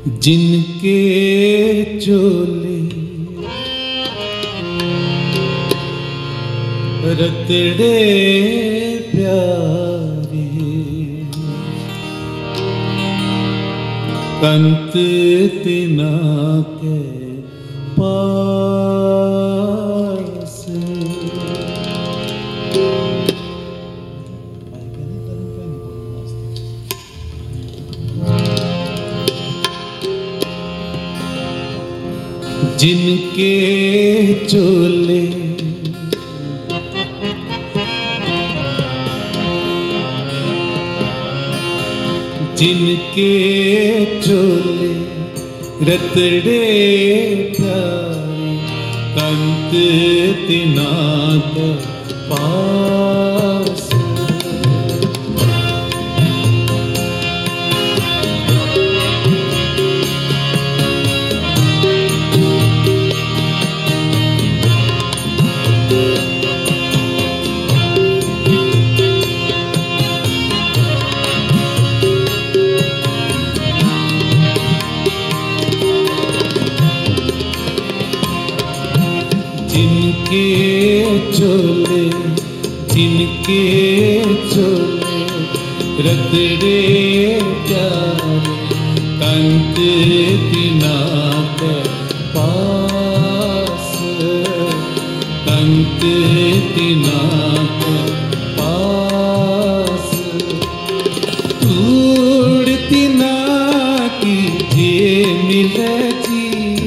जिनके चोले रतड़े प्यारे कंत तिना के पास जिनके चोले जिनके चोले रतड़े प्यारे कंत तिना के पास जिनके चोले रतड़े प्यारे कंत तिना के पास कंत तिना के पास तूड़ तिना की जे मिले जी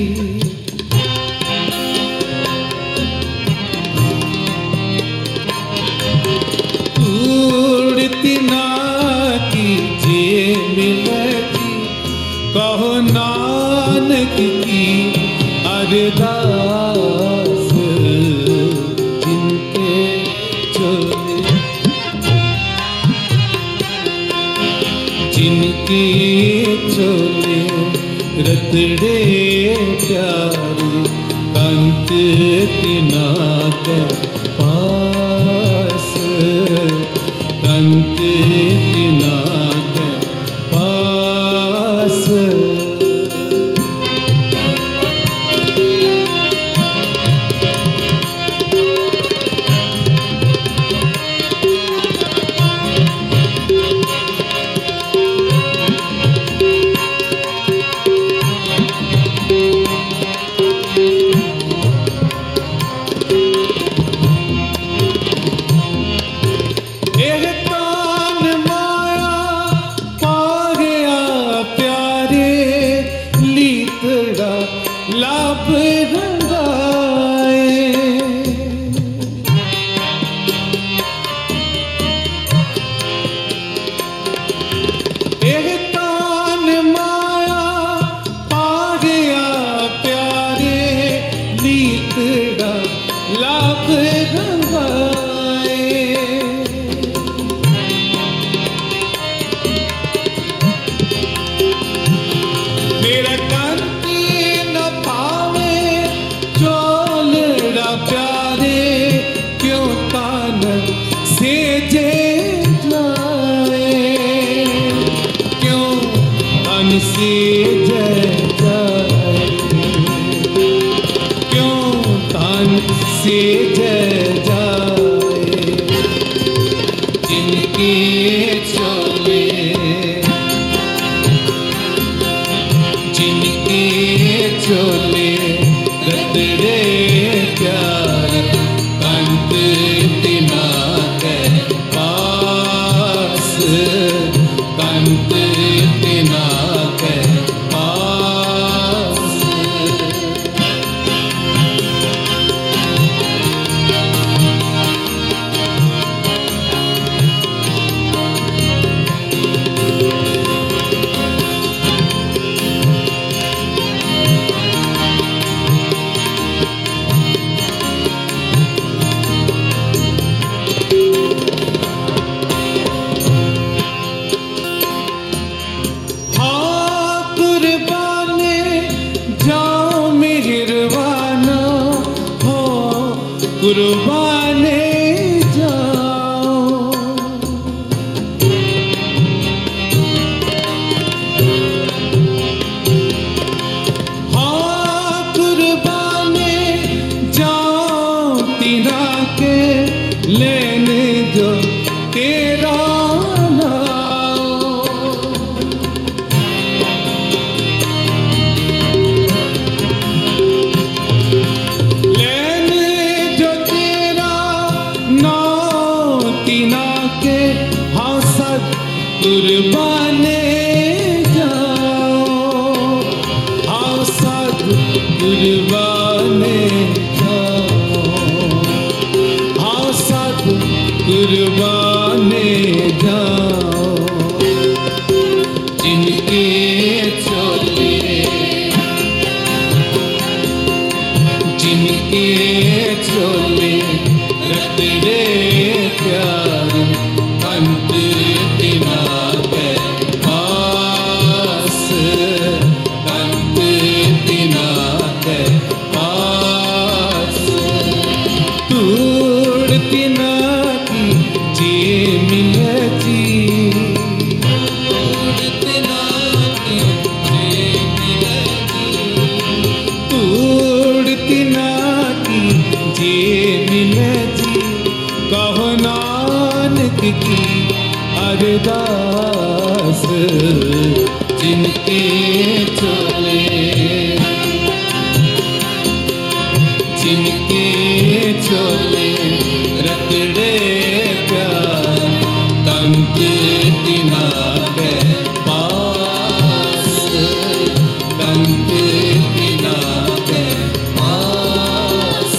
तिना की जे मिलती कहो नानक की अरदास जिनके चोले जिनके चोले रतड़े प्यारे कंत तिना के पास कंत तिना के पास लाभ रंगाए तान माया पा गया प्यारे लीतड़ा लाभ रंगाए मेरा प्यारे क्यों तान से जे जाए क्यों तान से जे जाए क्यों तान से जे जाए जिनके चोले जिनके चोले रतड़े प्यारे कंत तिना के पास कंत तिना के पास कुर्बाने जाओ कुर्बाने जाओ, हाँ सब कुर्बाने जाओ, जिनके चोले, जिनके चोले रतड़े प्यार अंत दिना के पास, अंत दिना के पास, तूड़ दिना की जे मिले जी, तूड़ दिना की जे मिले जी, तूड़ दिना की जे मिले जी, कहो नानक की अरदास, जिनके चोले, जिनके चोले रतड़े प्यार तंत दिना के पास, तंत दिना के पास।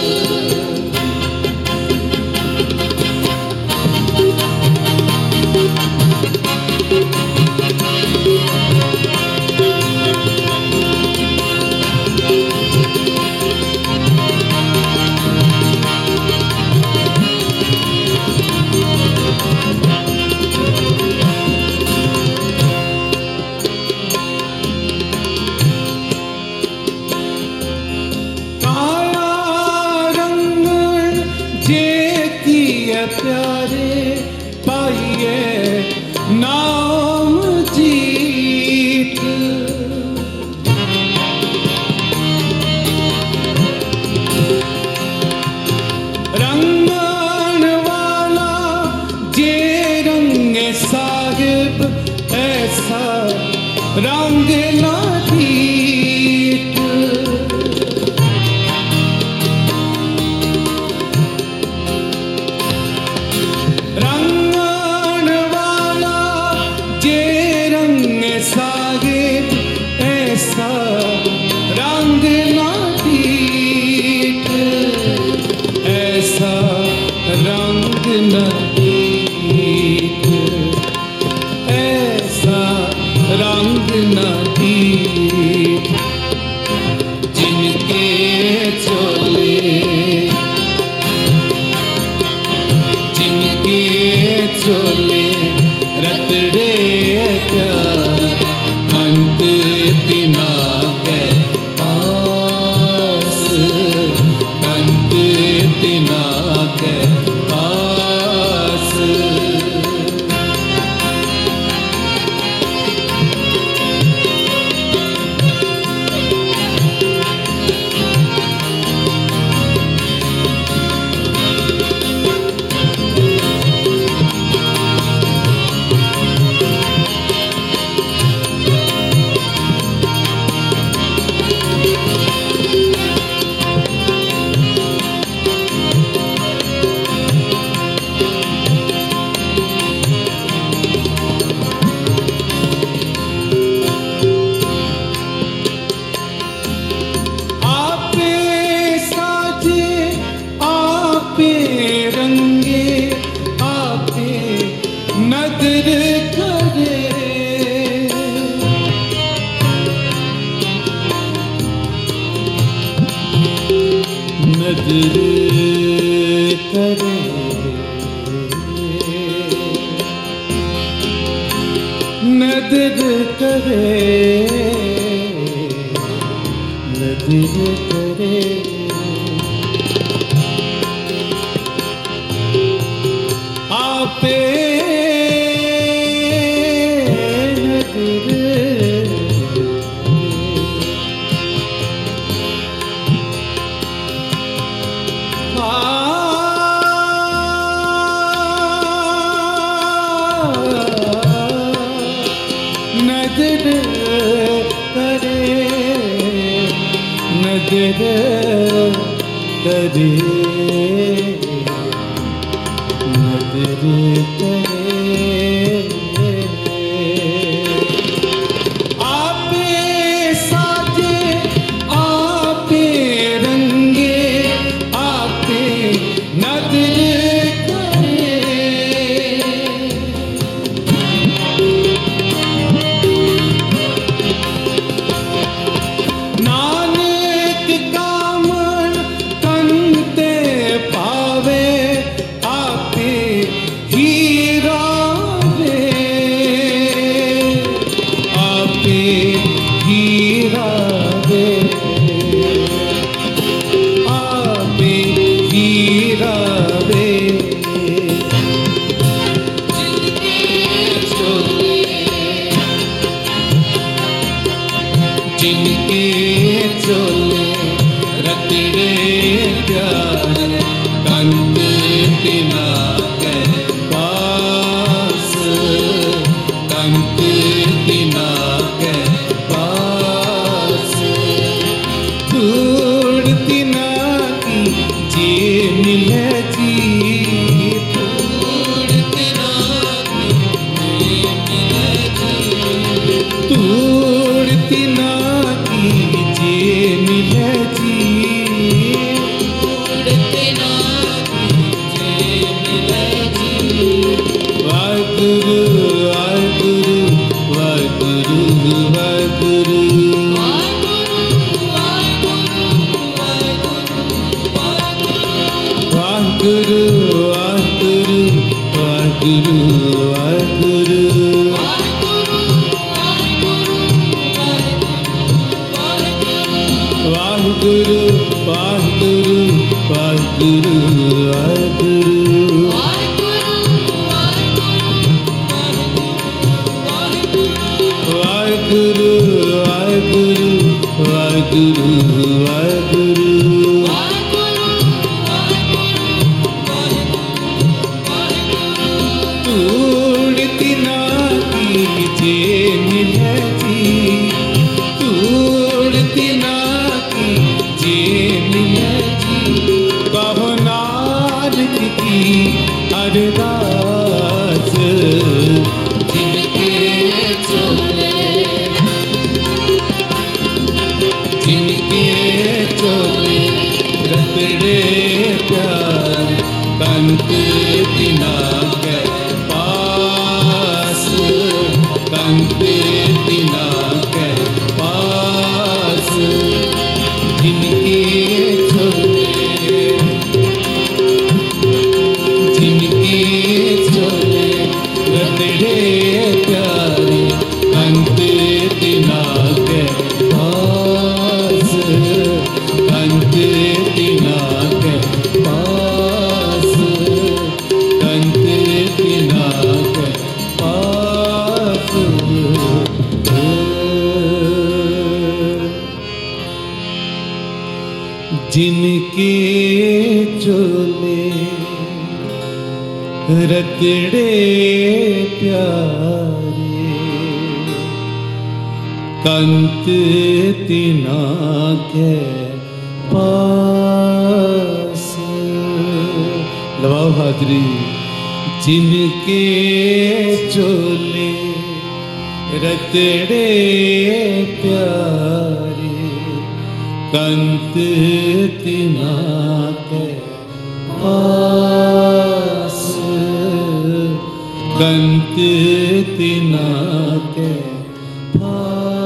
प्यारे पाइए नाम जीत, रंगन वाला जे रंग साहिब ऐसा रंग लादीत, रंगन वाला जे रंग साहिब ऐसा रंग लादीत, ऐसा रंग लादीत, ऐसा रंग लादीत, जिनके चोले, जिनके चोले रतड़े प्यार अंत दिना के पास, अंत दिना के पास। नजर करे, नजर करे, नजर करे, आपे नजर करे, नजर करे, नजर करे, आपे साजे जिनके चोले रतड़े प्यारे कंत तिना के पास कंत तिना के पास धूड़ तिना की जे मिले जी धूड़ तिना की जे मिले जी धूड़ तिना की जे मिले जी धूड़ तिना की जे मिले जी वागुरु वागुरु वागुरु वागुरु वागुरु वागुरु वागुरु वागुरु वागुरु वागुरु वागुरु वागुरु वागुरु वागुरु वागुरु वागुरु धूड़ तिना की जे मिले जी धूड़ तिना की जे मिले जी कहो नानक की अरदास जिनके चोले जिनके चोले रतड़े प्यार कंत तिना के पास कंत तिना के पास जिनके चोले जिनके चोले रतड़े प्यारे कंत तिना के पास कंत तिना के पास कंत तिना के पास जिनके चोले रतड़े प्यारे कंत तिना के पास लगाओ हाजरी जिनके चोले रतड़े प्यारे कंत तिना के पास कंत तिना के पास